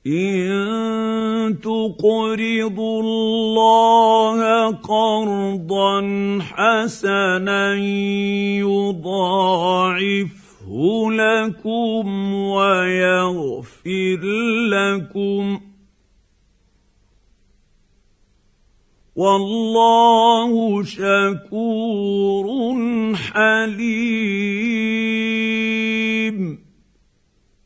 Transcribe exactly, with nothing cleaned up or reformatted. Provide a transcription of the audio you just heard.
إن تقرضوا الله قرضا حسنا يضاعفه لكم ويغفر لكم والله شكور حليم.